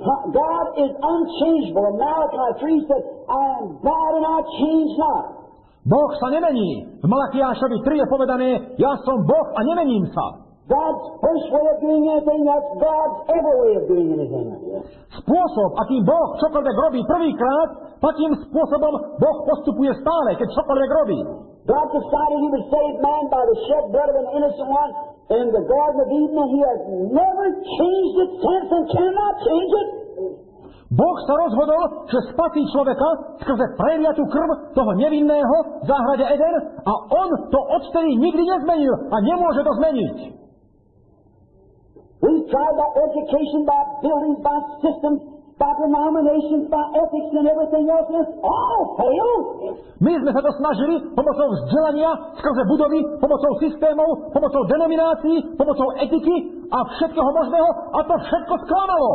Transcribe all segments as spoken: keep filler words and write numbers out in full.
God is unchangeable. In Malachi three said, I am God and I change not. Boh sa nemení. V Malakiášovi tri je povedané, ja som Boh a nemením sa. God's first way of doing anything, that's God's ever way of doing anything. Spôsob, akým Boh čokoľvek robí prvýkrát, takým spôsobom Boh postupuje stále, keď čokoľvek robí. God decided He would save man by the shed blood of an innocent one in the Garden of Eden, and He has never changed it since and cannot change it. Boh sa rozhodol, že spasí človeka skrze preliatú krv toho nevinného v záhrade Eden a On to odtedy nikdy nezmenil a nemôže to zmeniť. We tried by education, by buildings, by systems, by denominations, by ethics and everything else, and it's all failed. My sme sa to snažili pomocou vzdelania, skrze budovy, pomocou systémov, pomocou denominácií, pomocou etiky a všetkého možného a to všetko sklamalo.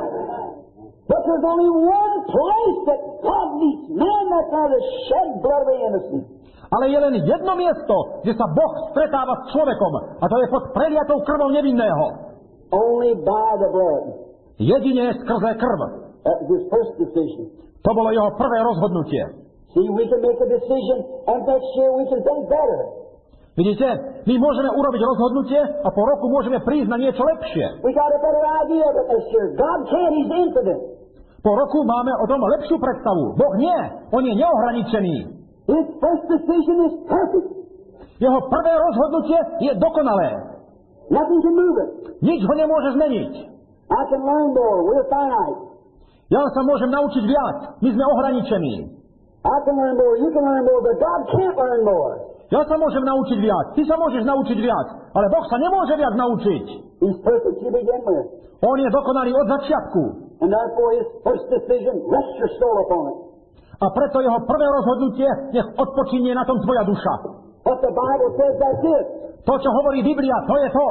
But there's only one place that God meets man, that's by the shed blood of the innocent. Ale je len jedno miesto, kde sa Boh stretáva s človekom a to je pod preliatou krvou nevinného. Only by the blood. Jedine skrze krv. That was his first decision. To bolo jeho prvé rozhodnutie. See, we can make a decision, and next year we can think better. Vidíte, my môžeme urobiť rozhodnutie a po roku môžeme prísť na niečo lepšie. We got a better idea of it next year. God can't, He's infinite. Po roku máme o tom lepšiu predstavu. Boh nie, On je neohraničený. His first decision is perfect. Jeho prvé rozhodnutie je dokonalé. Nothing can move it. Nič ho nemôže zmeniť. I can learn more. We're finite. Ja sa môžem naučiť viac. My sme ohraničení. I can learn more. You can learn more, but God can't learn more. Ja sa môžem naučiť viac. Ty sa môžeš naučiť viac. Ale Boh sa nemôže viac naučiť. He's perfect to begin with. On je dokonalý od začiatku. And therefore His first decision, rest your soul upon it. A preto jeho prvé rozhodnutie nech odpočinie na tom tvoja duša. What the Bible says, that's it. To, čo hovorí Biblia, to je to.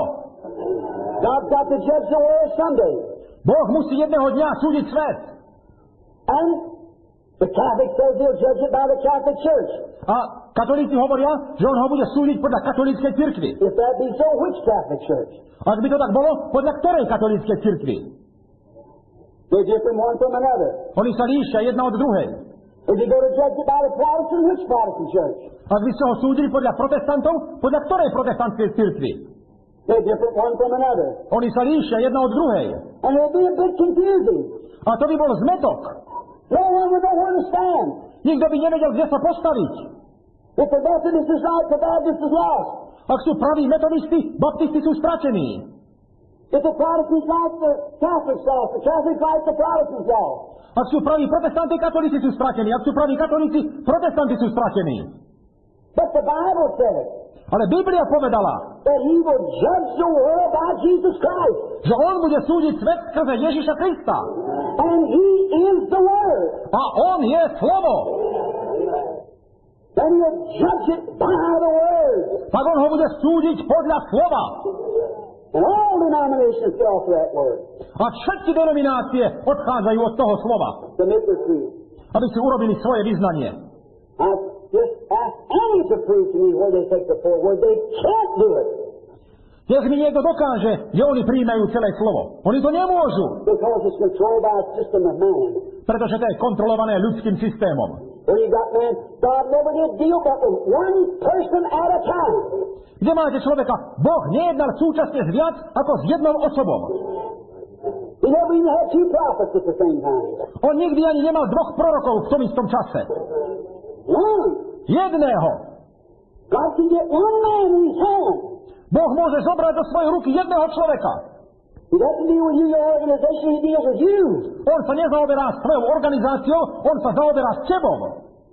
God's got to judge the world someday. Boh musí jedného dňa súdiť svet. And the Catholic says He'll judge it by the Catholic Church. A katolíci hovoria, že on ho bude súdiť podľa katolíckej cirkvi. If that be so, which Catholic Church? Ak by to tak bolo, podľa ktorej katolíckej cirkvi? They're different one from another. Oni sa líšia jedna od druhej. If you go to judge it by the Protestant, which Protestant church? Ak by ste ho súdili podľa protestantov, podľa ktorej protestantskej cirkvi? They're different one from another. Oni sa líšia jedna od druhej. And it'll be a bit confusing. A to by bol zmetok. No one would know where to stand. Nikto by nevedel, kde sa postaviť. If the Methodist is right, the Baptist is lost. Ak sú praví metodisti, baptisti sú stratení. If the Protestants right, the Catholics lost. The Catholics right, the Protestants lost. Ak sú praví protestanti, katolíci sú stratení. Ak sú praví katolíci, protestanti sú stratení. But the Bible says Ale Biblia povedala, that He will judge the world by Jesus Christ. že On bude súdiť svet skrze Ježiša Krista. And He is the Word. A On je slovo. Then He'll judge it by the Word. Tak On ho bude súdiť podľa slova. And all denominations fell for that Word. A všetky denominácie odchádzajú od toho slova, To make their creed. aby si urobili svoje vyznanie. I just ask any to prove to me where they take the full Word. They can't do it. Nech mi niekto dokáže, že oni príjmajú celé slovo. Oni to nemôžu, Because it's controlled by a system of man. pretože to je kontrolované ľudským systémom. Where you got man, God never did deal but with one person at a time. Kde máte človeka? Boh nejednal súčasne s viac ako s jednou osobou. He never even had two prophets at the same time. On nikdy ani nemal dvoch prorokov v tom istom čase. One. Jedného. God can get one man in His hand. Boh môže zobrať do svojej ruky jedného človeka. He doesn't deal with you, your organization, He deals with you. On sa nezaoberá s tvojou organizáciou, on sa zaoberá s tebou.